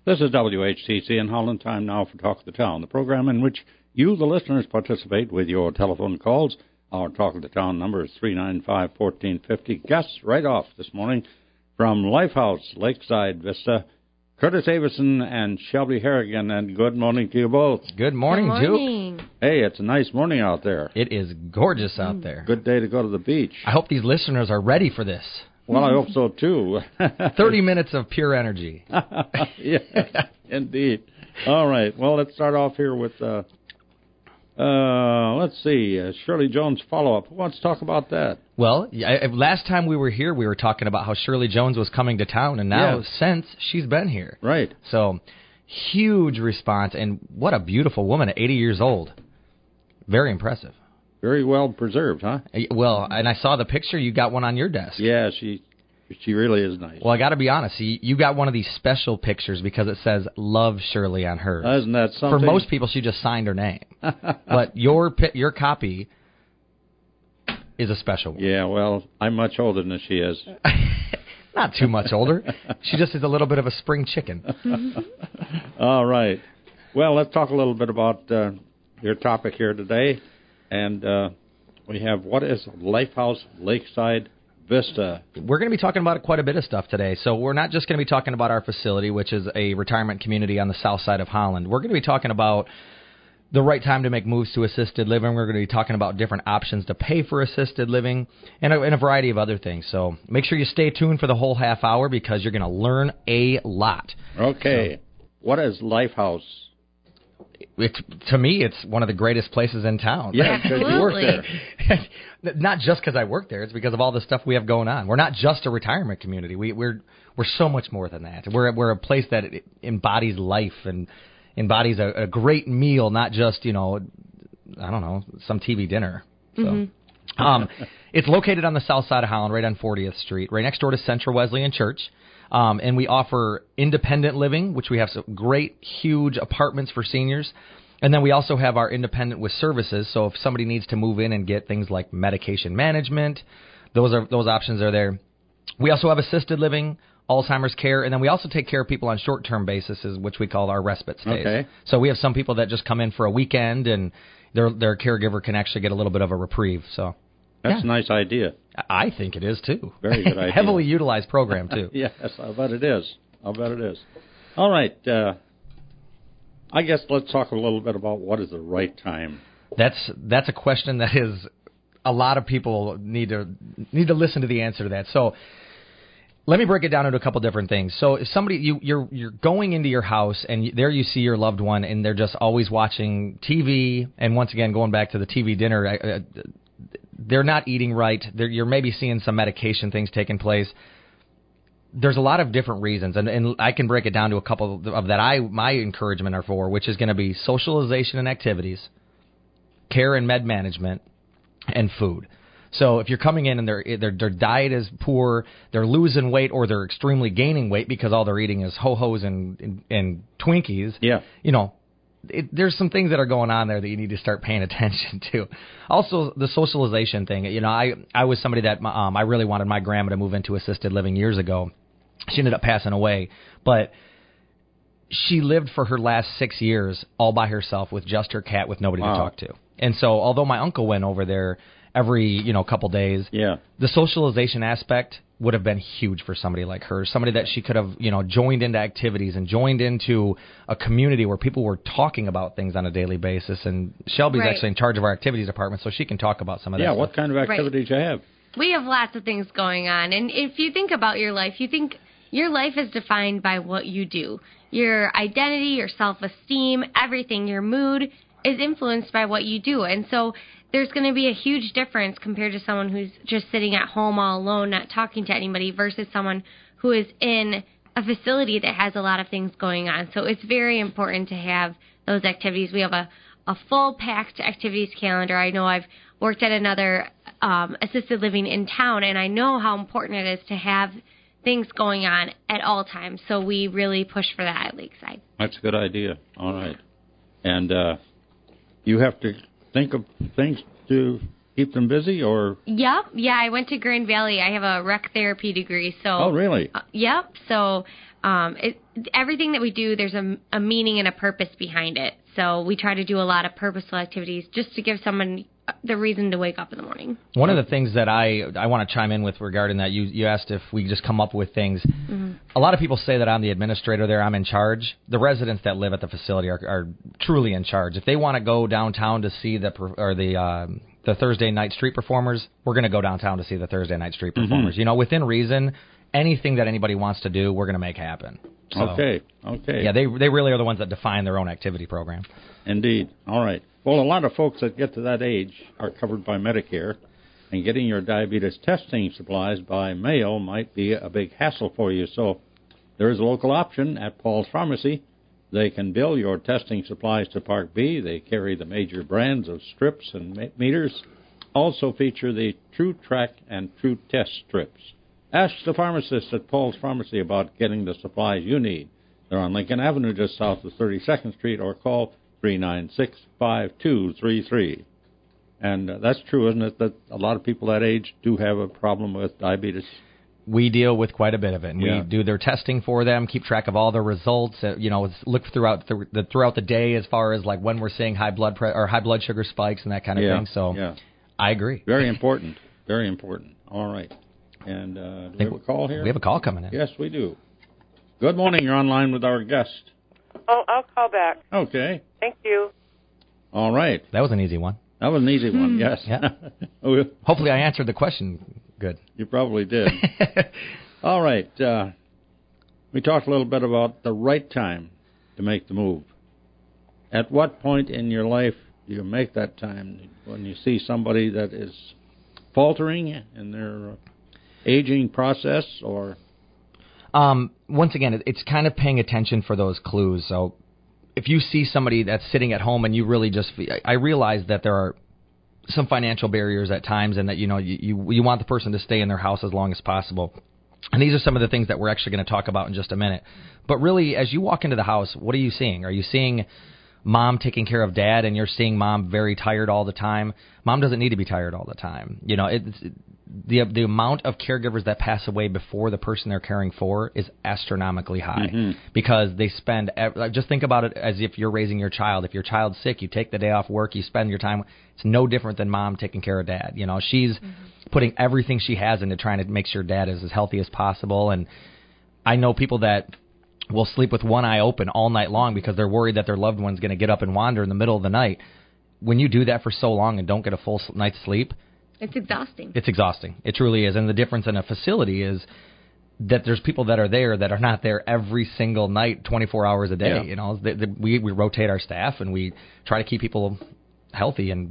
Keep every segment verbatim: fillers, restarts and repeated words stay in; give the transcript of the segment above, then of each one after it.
This is W H C C in Holland. Time now for Talk of the Town, the program in which you, the listeners, participate with your telephone calls. Our Talk of the Town number is three nine five, one four five zero. Guests right off this morning from Lifehouse Lakeside Vista, Curtis Avison and Shelby Harrigan, and good morning to you both. Good morning, Good morning. Duke. Hey, it's a nice morning out there. It is gorgeous out there. Good day to go to the beach. I hope these listeners are ready for this. Well, I hope so, too. thirty minutes of pure energy. Yeah, indeed. All right. Well, let's start off here with, uh, uh, let's see, uh, Shirley Jones follow-up. Who wants to talk about that? Well, I, last time we were here, we were talking about how Shirley Jones was coming to town, and now Yeah. since she's been here. Right. So, huge response, and what a beautiful woman at eighty years old. Very impressive. Very well preserved, huh? Well, and I saw the picture. You got one on your desk. Yeah, she she really is nice. Well, I got to be honest. You, you got one of these special pictures because it says "Love Shirley" on hers. Isn't that something? For most people, she just signed her name. But your pi- your copy is a special one. Yeah, well, I'm much older than she is. Not too much older. She just is a little bit of a spring chicken. All right. Well, let's talk a little bit about uh, your topic here today. And uh, we have, what is Lifehouse Lakeside Vista? We're going to be talking about quite a bit of stuff today. So we're not just going to be talking about our facility, which is a retirement community on the south side of Holland. We're going to be talking about the right time to make moves to assisted living. We're going to be talking about different options to pay for assisted living and a, and a variety of other things. So make sure you stay tuned for the whole half hour because you're going to learn a lot. Okay. So, what is Lifehouse? It, to me, it's one of the greatest places in town. Yeah, because you work there. Not just because I work there. It's because of all the stuff we have going on. We're not just a retirement community. We, we're we're so much more than that. We're we're a place that embodies life and embodies a, a great meal, not just, you know, I don't know, some T V dinner. So, mm-hmm. um, it's located on the south side of Holland, right on fortieth Street, right next door to Central Wesleyan Church. Um, and we offer independent living, which we have some great, huge apartments for seniors. And then we also have our independent with services. So if somebody needs to move in and get things like medication management, those are those options are there. We also have assisted living, Alzheimer's care, and then we also take care of people on short-term basis, which we call our respite stays. Okay. So we have some people that just come in for a weekend, and their their caregiver can actually get a little bit of a reprieve. So. That's yeah. a nice idea. I think it is, too. Very good idea. Heavily utilized program, too. Yes, I'll bet it is. I'll bet it is. All right. Uh, I guess let's talk a little bit about what is the right time. That's that's a question that is a lot of people need to need to listen to the answer to that. So let me break it down into a couple different things. So if somebody you you're you're going into your house and you, there you see your loved one and they're just always watching T V, and once again going back to the T V dinner. Uh, They're not eating right. They're, you're maybe seeing some medication things taking place. There's a lot of different reasons, and, and I can break it down to a couple of that. I my encouragement are for, which is going to be socialization and activities, care and med management, and food. So if you're coming in and their their their diet is poor, they're losing weight, or they're extremely gaining weight because all they're eating is ho-hos and and, and Twinkies. Yeah, you know. It, there's some things that are going on there that you need to start paying attention to. Also, the socialization thing. You know, I, I was somebody that um, I really wanted my grandma to move into assisted living years ago. She ended up passing away, but she lived for her last six years all by herself with just her cat, with nobody wow. to talk to. And so, although my uncle went over there every you know couple days, yeah, the socialization aspect would have been huge for somebody like her, somebody that she could have, you know, joined into activities and joined into a community where people were talking about things on a daily basis. And Shelby's right. actually in charge of our activities department, so she can talk about some of that Yeah, stuff. what kind of activities right. you have? We have lots of things going on. And if you think about your life, you think your life is defined by what you do. Your identity, your self-esteem, everything, your mood is influenced by what you do. And so there's going to be a huge difference compared to someone who's just sitting at home all alone, not talking to anybody, versus someone who is in a facility that has a lot of things going on. So it's very important to have those activities. We have a, a full packed activities calendar. I know I've worked at another um, assisted living in town, and I know how important it is to have things going on at all times. So we really push for that at Lakeside. That's a good idea. All right. And uh, you have to think of things to keep them busy, or? Yep. Yeah, I went to Grand Valley. I have a rec therapy degree. So. Oh, really? Uh, yep. So um, it, everything that we do, there's a, a meaning and a purpose behind it. So we try to do a lot of purposeful activities just to give someone the reason to wake up in the morning. One of the things that I I want to chime in with regarding that, you you asked if we just come up with things. Mm-hmm. A lot of people say that I'm the administrator there, I'm in charge. The residents that live at the facility are, are truly in charge. If they want to go downtown to see the or the uh, the Thursday night street performers, we're going to go downtown to see the Thursday night street performers. Mm-hmm. You know, within reason, anything that anybody wants to do, we're going to make happen. So, okay, okay. Yeah, they they really are the ones that define their own activity program. Indeed. All right. Well, a lot of folks that get to that age are covered by Medicare, and getting your diabetes testing supplies by mail might be a big hassle for you. So there is a local option at Paul's Pharmacy. They can bill your testing supplies to Part B. They carry the major brands of strips and meters. Also feature the True Track and True Test strips. Ask the pharmacist at Paul's Pharmacy about getting the supplies you need. They're on Lincoln Avenue, just south of thirty-second Street, or call three nine six, five two three three. And uh, that's true, isn't it, that a lot of people that age do have a problem with diabetes? We deal with quite a bit of it. And yeah. We do their testing for them, keep track of all their results. Uh, you know, look throughout the, the throughout the day as far as like when we're seeing high blood pre- or high blood sugar spikes and that kind of yeah. thing. So yeah. I agree. Very important. Very important. All right. And uh, do we have a call here? We have a call coming in. Yes, we do. Good morning. You're online with our guest. Oh, I'll call back. Okay. Thank you. All right. That was an easy one. That was an easy one, hmm. yes. Yeah. Hopefully I answered the question good. You probably did. All right. Uh, we talked a little bit about the right time to make the move. At what point in your life do you make that time? When you see somebody that is faltering in their aging process, or... Um, once again, it's kind of paying attention for those clues. So if you see somebody that's sitting at home and you really just, I realize that there are some financial barriers at times, and that, you know, you, you, you want the person to stay in their house as long as possible. And these are some of the things that we're actually going to talk about in just a minute. But really, as you walk into the house, what are you seeing? Are you seeing mom taking care of dad, and you're seeing mom very tired all the time? Mom doesn't need to be tired all the time. You know, it's, it, the the amount of caregivers that pass away before the person they're caring for is astronomically high, mm-hmm. because they spend, just think about it as if you're raising your child. If your child's sick, you take the day off work, you spend your time. It's no different than mom taking care of dad. You know, she's mm-hmm. putting everything she has into trying to make sure dad is as healthy as possible. And I know people that will sleep with one eye open all night long because they're worried that their loved one's going to get up and wander in the middle of the night. When you do that for so long and don't get a full night's sleep, it's exhausting. It's exhausting. It truly is. And the difference in a facility is that there's people that are there that are not there every single night, twenty-four hours a day. Yeah. You know, the, the, we we rotate our staff and we try to keep people healthy, and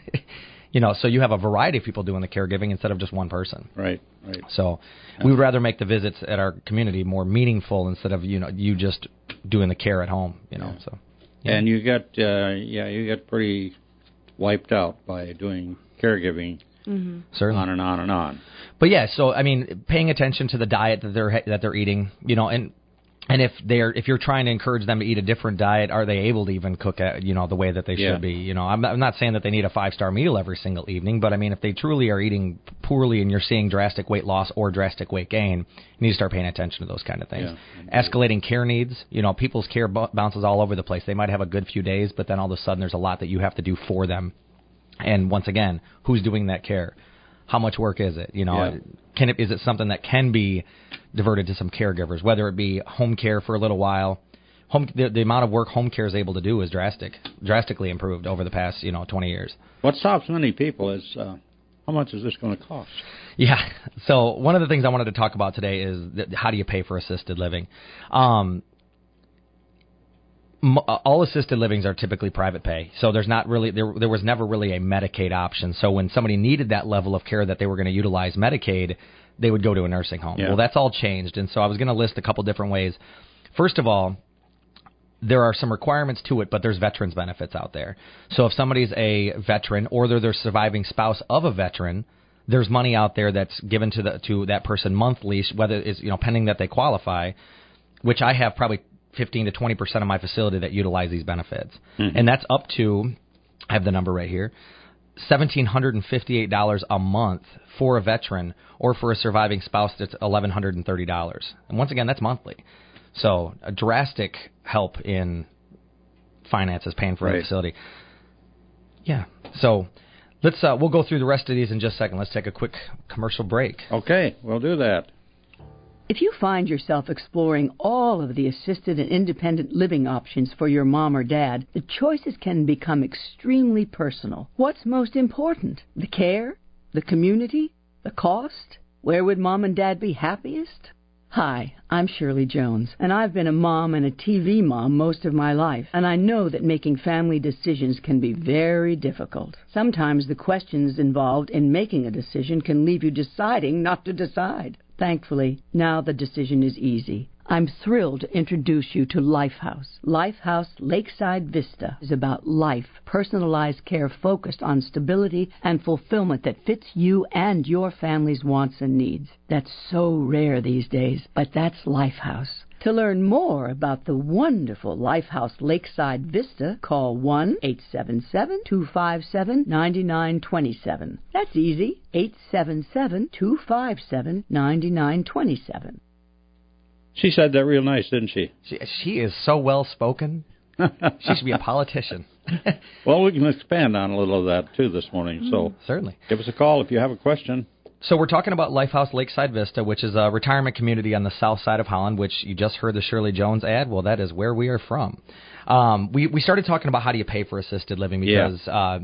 you know, so you have a variety of people doing the caregiving instead of just one person. Right. Right. So we would rather make the visits at our community more meaningful instead of, you know, you just doing the care at home. You know. Yeah. So. Yeah. And you get uh, yeah you get pretty wiped out by doing caregiving. Mm-hmm. Certainly. On and on and on. But yeah, so I mean, paying attention to the diet that they're that they're eating, you know, and and if they're if you're trying to encourage them to eat a different diet, are they able to even cook at, you know, the way that they yeah. should be? You know, I'm not, I'm not saying that they need a five star meal every single evening, but I mean, if they truly are eating poorly and you're seeing drastic weight loss or drastic weight gain, you need to start paying attention to those kind of things. Yeah, escalating care needs, you know, people's care b- bounces all over the place. They might have a good few days, but then all of a sudden there's a lot that you have to do for them. And once again, who's doing that care? How much work is it? You know, yeah. can it, is it something that can be diverted to some caregivers, whether it be home care for a little while? Home, the, the amount of work home care is able to do is drastic, drastically improved over the past, you know, twenty years. What stops many people is uh, how much is this going to cost? Yeah. So one of the things I wanted to talk about today is that how do you pay for assisted living? Um, all assisted livings are typically private pay, so there's not really there. There was never really a Medicaid option. So when somebody needed that level of care that they were going to utilize Medicaid, they would go to a nursing home. Yeah. Well, that's all changed, and so I was going to list a couple different ways. First of all, there are some requirements to it, but there's veterans benefits out there. So if somebody's a veteran or they're the surviving spouse of a veteran, there's money out there that's given to the to that person monthly, whether it's, you know, pending that they qualify, which I have probably fifteen to twenty percent of my facility that utilize these benefits. Mm-hmm. And that's up to, I have the number right here, one thousand seven hundred fifty-eight dollars a month for a veteran, or for a surviving spouse, that's one thousand one hundred thirty dollars. And once again, that's monthly. So a drastic help in finances, paying for Right. a facility. Yeah. So let's uh, we'll go through the rest of these in just a second. Let's take a quick commercial break. Okay, we'll do that. If you find yourself exploring all of the assisted and independent living options for your mom or dad, the choices can become extremely personal. What's most important? The care? The community? The cost? Where would mom and dad be happiest? Hi, I'm Shirley Jones, and I've been a mom and a T V mom most of my life, and I know that making family decisions can be very difficult. Sometimes the questions involved in making a decision can leave you deciding not to decide. Thankfully, now the decision is easy. I'm thrilled to introduce you to Lifehouse. Lifehouse Lakeside Vista is about life, personalized care focused on stability and fulfillment that fits you and your family's wants and needs. That's so rare these days, but that's Lifehouse. To learn more about the wonderful Lifehouse Lakeside Vista, call one eight seven seven, two five seven, nine nine two seven. That's easy, eight seven seven, two five seven, nine nine two seven. She said that real nice, didn't she? She, she is so well spoken. She should be a politician. Well, we can expand on a little of that, too, this morning. So Certainly. give us a call if you have a question. So we're talking about Lifehouse Lakeside Vista, which is a retirement community on the south side of Holland, which you just heard the Shirley Jones ad. Well, that is where we are from. Um, we, we started talking about how do you pay for assisted living because uh,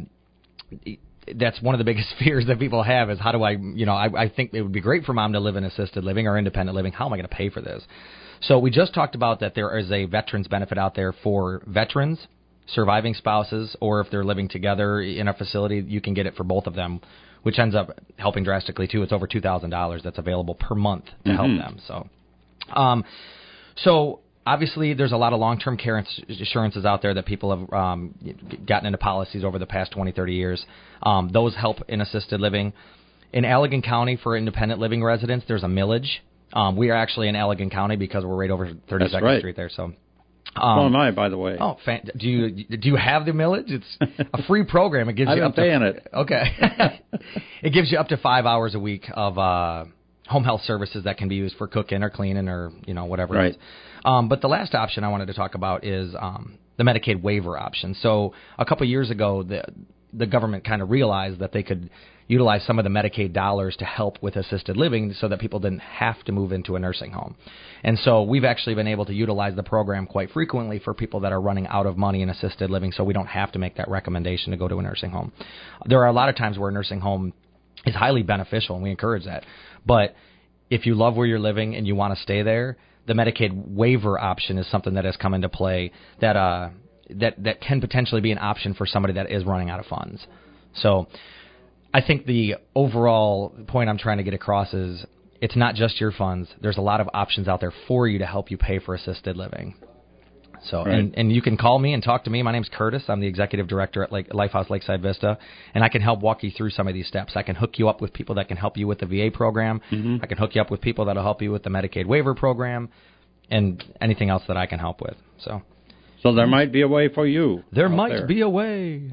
that's one of the biggest fears that people have is how do I, you know, I, I think it would be great for mom to live in assisted living or independent living. How am I going to pay for this? So we just talked about that there is a veterans benefit out there for veterans, surviving spouses, or if they're living together in a facility, you can get it for both of them, which ends up helping drastically, too. It's over two thousand dollars that's available per month to Mm-hmm. help them. So, um, so obviously, there's a lot of long-term care ins- insurances out there that people have um, gotten into policies over the past twenty, thirty years. Um, those help in assisted living. In Allegan County, for independent living residents, there's a millage. Um, we are actually in Allegan County because we're right over thirty-second right. Street there. So, um, Oh, am I, by the way. Oh, fan- do you do you have the millage? It's a free program. It gives I've you been up to paying it. Okay. It gives you up to five hours a week of uh, home health services that can be used for cooking or cleaning or you know whatever. Right. It is. Um, but the last option I wanted to talk about is um, the Medicaid waiver option. So a couple years ago, the the government kind of realized that they could utilize some of the Medicaid dollars to help with assisted living so that people didn't have to move into a nursing home. And so we've actually been able to utilize the program quite frequently for people that are running out of money in assisted living, so we don't have to make that recommendation to go to a nursing home. There are a lot of times where a nursing home is highly beneficial, and we encourage that. But if you love where you're living and you want to stay there, the Medicaid waiver option is something that has come into play that uh, that that can potentially be an option for somebody that is running out of funds. So I think the overall point I'm trying to get across is it's not just your funds. There's a lot of options out there for you to help you pay for assisted living. So, Right. and, and you can call me and talk to me. My name's Curtis. I'm the executive director at Lake, Lifehouse Lakeside Vista, and I can help walk you through some of these steps. I can hook you up with people that can help you with the V A program. Mm-hmm. I can hook you up with people that will help you with the Medicaid waiver program and anything else that I can help with. So So there might be a way for you. there out might there. be a way.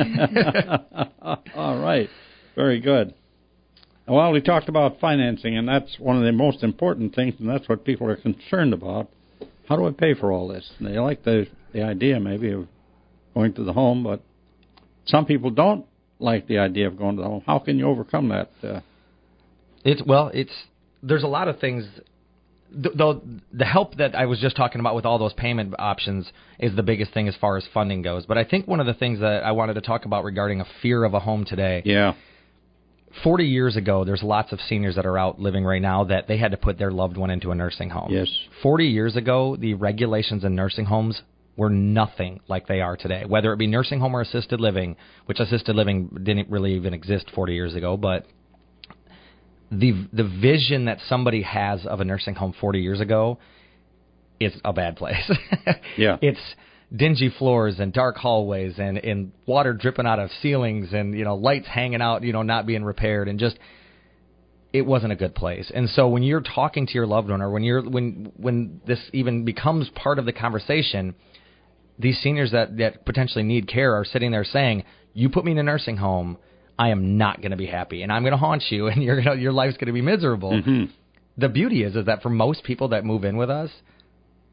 All right. Very good. Well, we talked about financing, and that's one of the most important things, and that's what people are concerned about. How do I pay for all this? And they like the, the idea, maybe, of going to the home, but some people don't like the idea of going to the home. How can you overcome that? Uh, It's well, it's there's a lot of things. th- Though the help that I was just talking about with all those payment options is the biggest thing as far as funding goes. But I think one of the things that I wanted to talk about regarding a fear of a home today. yeah. forty years ago, there's lots of seniors that are out living right now that they had to put their loved one into a nursing home. Yes. forty years ago, the regulations in nursing homes were nothing like they are today, whether it be nursing home or assisted living, which assisted living didn't really even exist forty years ago. But the the vision that somebody has of a nursing home forty years ago is a bad place. Yeah. It's dingy floors and dark hallways and, and water dripping out of ceilings and, you know, lights hanging out, you know, not being repaired, and just it wasn't a good place. And so when you're talking to your loved one, or when you're when when this even becomes part of the conversation, these seniors that, that potentially need care are sitting there saying, you put me in a nursing home, I am not going to be happy, and I'm going to haunt you, and you're gonna, your life's going to be miserable. Mm-hmm. The beauty is is that for most people that move in with us,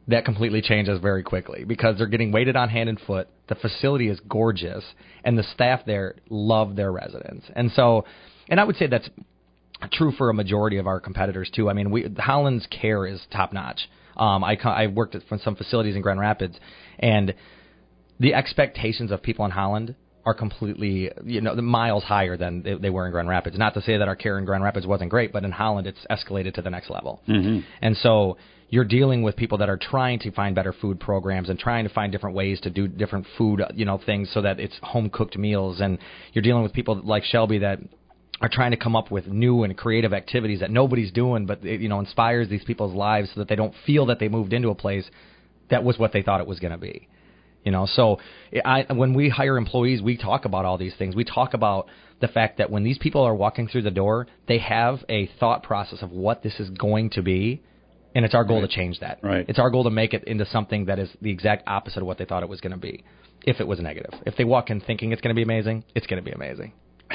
that completely changes very quickly because they're getting waited on hand and foot. The facility is gorgeous, and the staff there love their residents. And so, and I would say that's true for a majority of our competitors too. I mean, we Holland's care is top notch. Um, I I worked at some facilities in Grand Rapids, and the expectations of people in Holland are completely, you know, the miles higher than they, they were in Grand Rapids. Not to say that our care in Grand Rapids wasn't great, but in Holland it's escalated to the next level. Mm-hmm. And so you're dealing with people that are trying to find better food programs and trying to find different ways to do different food, you know, things so that it's home cooked meals. And you're dealing with people like Shelby that are trying to come up with new and creative activities that nobody's doing, but it, you know, inspires these people's lives so that they don't feel that they moved into a place that was what they thought it was going to be. You know, so I, when we hire employees, we talk about all these things. We talk about the fact that when these people are walking through the door, they have a thought process of what this is going to be, and it's our goal right. to change that. Right. It's our goal to make it into something that is the exact opposite of what they thought it was going to be, if it was negative. If they walk in thinking it's going to be amazing, it's going to be amazing.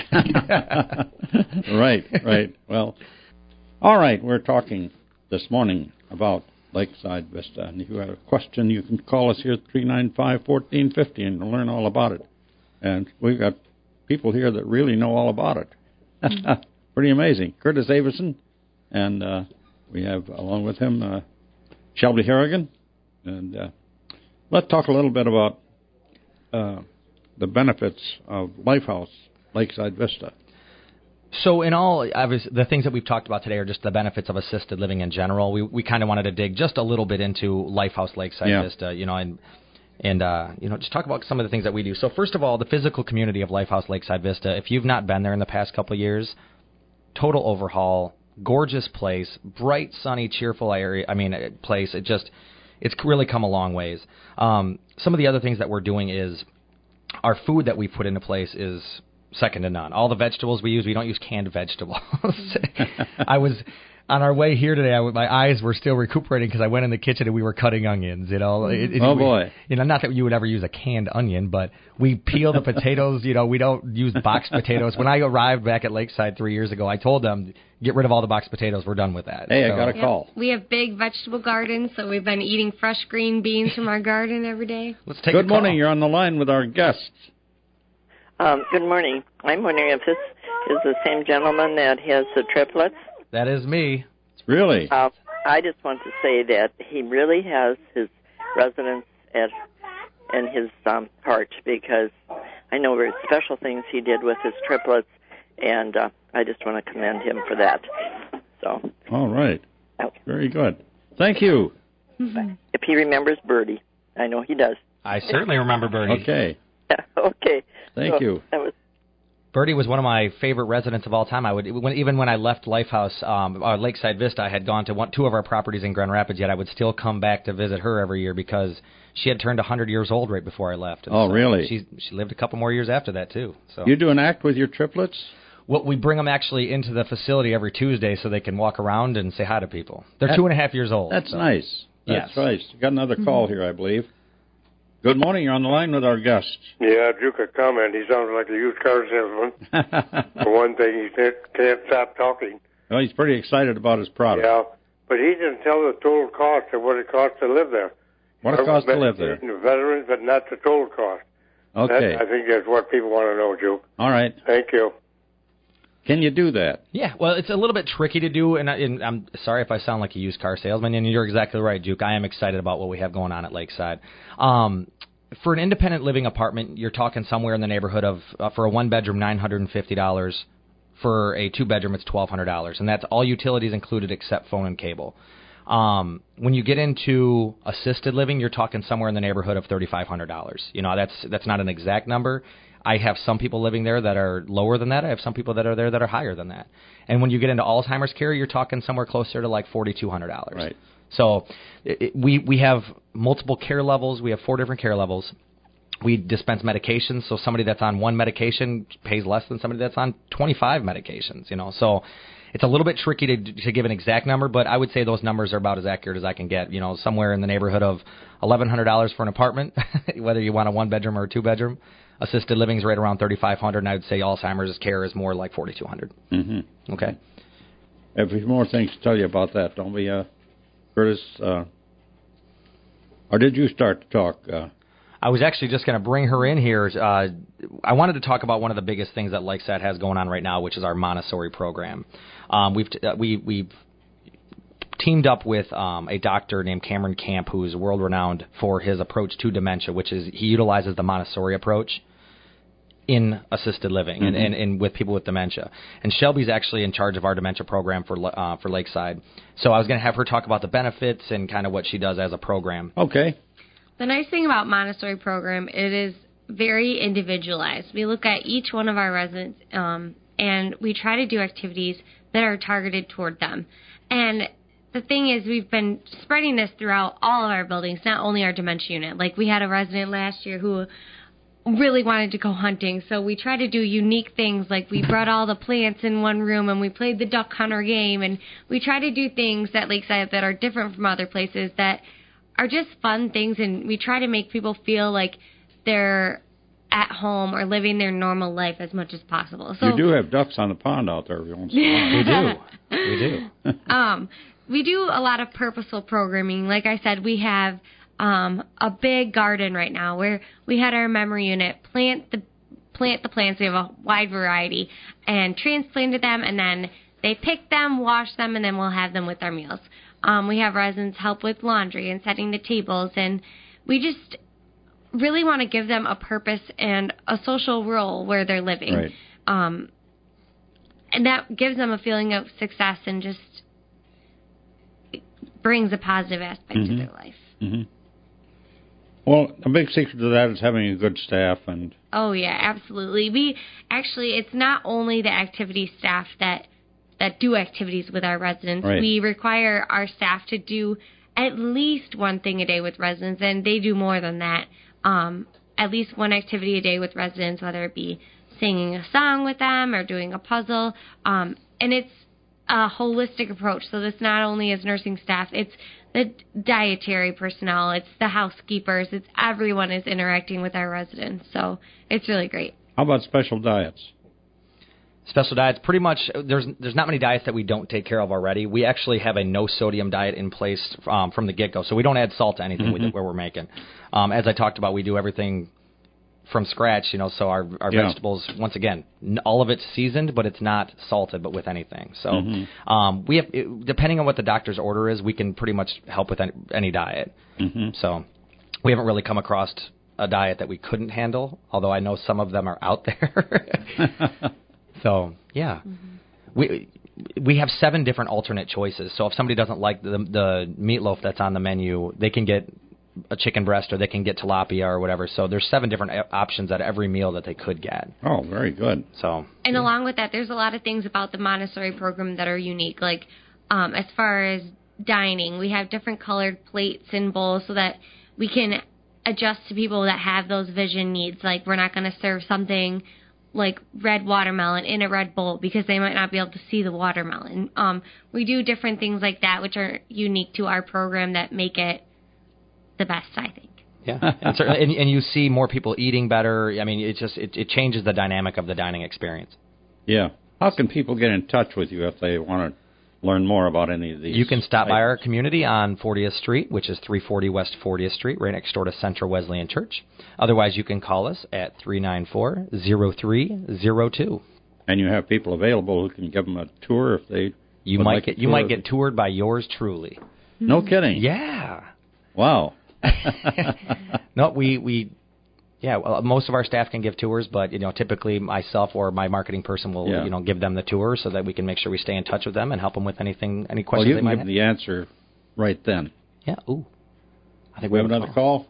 Right, right. Well, all right, we're talking this morning about Lakeside Vista, and if you have a question, you can call us here at three nine five, one four five zero and learn all about it. And we've got people here that really know all about it. Mm-hmm. Pretty amazing. Curtis Avison, and uh, we have, along with him, uh, Shelby Harrigan. And uh, let's talk a little bit about uh, the benefits of Lifehouse Lakeside Vista. So in all, obviously, the things that we've talked about today are just the benefits of assisted living in general. We we kind of wanted to dig just a little bit into Lifehouse Lakeside yeah. Vista, you know, and and uh, you know, just talk about some of the things that we do. So first of all, the physical community of Lifehouse Lakeside Vista. If you've not been there in the past couple of years, total overhaul, gorgeous place, bright, sunny, cheerful area. I mean, place. It just it's really come a long ways. Um, some of the other things that we're doing is our food that we put into place is second to none. All the vegetables we use, we don't use canned vegetables. I was on our way here today. I, my eyes were still recuperating because I went in the kitchen and we were cutting onions. You know, it, it, oh we, boy. You know, not that you would ever use a canned onion, but we peel the potatoes. You know, we don't use boxed potatoes. When I arrived back at Lakeside three years ago, I told them, get rid of all the boxed potatoes. We're done with that. Hey, so, I got a yeah. call. We have big vegetable gardens, so we've been eating fresh green beans from our garden every day. Let's take Good a call. morning. You're on the line with our guests. Um, good morning. I'm wondering if this is the same gentleman that has the triplets. That is me. Really? Uh, I just want to say that he really has his residents at in his um, heart, because I know very special things he did with his triplets, and uh, I just want to commend him for that. So. All right. Okay. Very good. Thank you. Mm-hmm. If he remembers Bertie, I know he does. I certainly remember Bernie. Okay. Okay. Thank so, you. That was Bertie was one of my favorite residents of all time. I would, when, even when I left Lifehouse, um, uh, Lakeside Vista, I had gone to one, two of our properties in Grand Rapids. Yet I would still come back to visit her every year because she had turned one hundred years old right before I left. And oh, so really? She she lived a couple more years after that too. So You do an act with your triplets? well, we bring them actually into the facility every Tuesday so they can walk around and say hi to people. They're That, two and a half years old. That's so. nice. That's Yes. nice. Got another call here, I believe. Good morning. You're on the line with our guest. Yeah, Duke, a comment. He sounds like a used car salesman. For one thing, he can't, can't stop talking. Well, he's pretty excited about his product. Yeah, but he didn't tell the total cost of what it costs to live there. What it costs to live there? The veterans, but not the total cost. Okay. That, I think that's what people want to know, Duke. All right. Thank you. Can you do that? Yeah, well, it's a little bit tricky to do, and, I, and I'm sorry if I sound like a used car salesman, and you're exactly right, Duke. I am excited about what we have going on at Lakeside. Um, for an independent living apartment, you're talking somewhere in the neighborhood of, uh, for a one-bedroom, nine hundred fifty dollars. For a two-bedroom, it's twelve hundred dollars, and that's all utilities included except phone and cable. Um, when you get into assisted living, you're talking somewhere in the neighborhood of thirty-five hundred dollars. You know, that's that's not an exact number. I have some people living there that are lower than that. I have some people that are there that are higher than that. And when you get into Alzheimer's care, you're talking somewhere closer to like forty-two hundred dollars. Right. So it, it, we we have multiple care levels. We have four different care levels. We dispense medications, so somebody that's on one medication pays less than somebody that's on twenty-five medications. You know, so it's a little bit tricky to to give an exact number, but I would say those numbers are about as accurate as I can get. You know, somewhere in the neighborhood of eleven hundred dollars for an apartment, whether you want a one bedroom or a two bedroom. Assisted living is right around thirty-five hundred dollars, and I would say Alzheimer's care is more like forty-two hundred dollars. Mm-hmm. Okay. Have a few more things to tell you about that, don't we, uh, Curtis? Uh, Or did you start to talk? Uh, I was actually just going to bring her in here. Uh, I wanted to talk about one of the biggest things that Lakeside has going on right now, which is our Montessori program. Um, we've t- uh, we we've teamed up with um, a doctor named Cameron Camp, who is world renowned for his approach to dementia, which is he utilizes the Montessori approach in assisted living mm-hmm. and, and, and with people with dementia. And Shelby's actually in charge of our dementia program for uh, for Lakeside. So I was going to have her talk about the benefits and kind of what she does as a program. Okay. The nice thing about Montessori program, it is very individualized. We look at each one of our residents um, and we try to do activities that are targeted toward them. And the thing is, we've been spreading this throughout all of our buildings, not only our dementia unit. Like we had a resident last year who really wanted to go hunting, so we try to do unique things, like we brought all the plants in one room and we played the duck hunter game, and we try to do things at Lakeside that are different from other places that are just fun things, and we try to make people feel like they're at home or living their normal life as much as possible. So you do have ducks on the pond out there every once in a while. We do. We do. um, we do a lot of purposeful programming. Like I said, we have Um, a big garden right now where we had our memory unit plant the plant the plants. We have a wide variety and transplanted them, and then they pick them, wash them, and then we'll have them with our meals. Um, we have residents help with laundry and setting the tables, and we just really want to give them a purpose and a social role where they're living. Right. Um, and that gives them a feeling of success and just brings a positive aspect mm-hmm. to their life. Mm-hmm. Well, a big secret to that is having a good staff. and. Oh, yeah, absolutely. We actually, it's not only the activity staff that that do activities with our residents. Right. We require our staff to do at least one thing a day with residents, and they do more than that. Um, at least one activity a day with residents, whether it be singing a song with them or doing a puzzle. Um, and it's a holistic approach. So this not only is nursing staff, it's the dietary personnel, it's the housekeepers, it's everyone is interacting with our residents. So it's really great. How about special diets? Special diets, pretty much, there's there's not many diets that we don't take care of already. We actually have a no-sodium diet in place um, from the get-go, so we don't add salt to anything mm-hmm. we, where we're making. Um, as I talked about, we do everything from scratch, you know, so our, our yeah. vegetables, once again, n- all of it's seasoned, but it's not salted, but with anything. So mm-hmm. um, we have, it, depending on what the doctor's order is, we can pretty much help with any, any diet. Mm-hmm. So we haven't really come across a diet that we couldn't handle, although I know some of them are out there. So, yeah. Mm-hmm. We we have seven different alternate choices. So if somebody doesn't like the the meatloaf that's on the menu, they can get a chicken breast or they can get tilapia or whatever. So there's seven different options at every meal that they could get. Oh, very good. So And yeah. along with that, there's a lot of things about the Montessori program that are unique. Like um, as far as dining, we have different colored plates and bowls so that we can adjust to people that have those vision needs. Like we're not going to serve something like red watermelon in a red bowl because they might not be able to see the watermelon. Um, we do different things like that, which are unique to our program that make it the best, I think. Yeah, and, certainly, and, and you see more people eating better. I mean, it just it, it changes the dynamic of the dining experience. Yeah. How can people get in touch with you if they want to learn more about any of these? You can stop items? by our community on fortieth Street, which is three forty West fortieth Street, right next door to Central Wesleyan Church. Otherwise, you can call us at three nine four, zero three zero two. And you have people available who can give them a tour if they You would might like get a you tour. might get toured by yours truly. No kidding. Yeah. Wow. No, we we yeah, well, most of our staff can give tours, but you know, typically myself or my marketing person will Yeah. you know give them the tour so that we can make sure we stay in touch with them and help them with anything, any Well, questions you they can might give have. the answer right then. Yeah. Ooh. I think We have have a another call.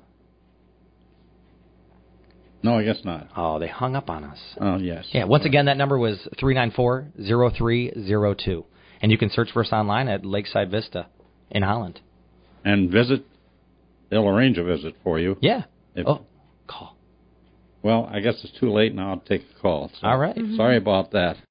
No, I guess not. Oh, they hung up on us. Oh, yes. Yeah. Once again, that number was three nine four, zero three zero two, and you can search for us online at Lakeside Vista in Holland. And visit. They'll arrange a visit for you. Yeah. If, oh, call. Well, I guess it's too late now. I'll take a call. So All right. Sorry about that.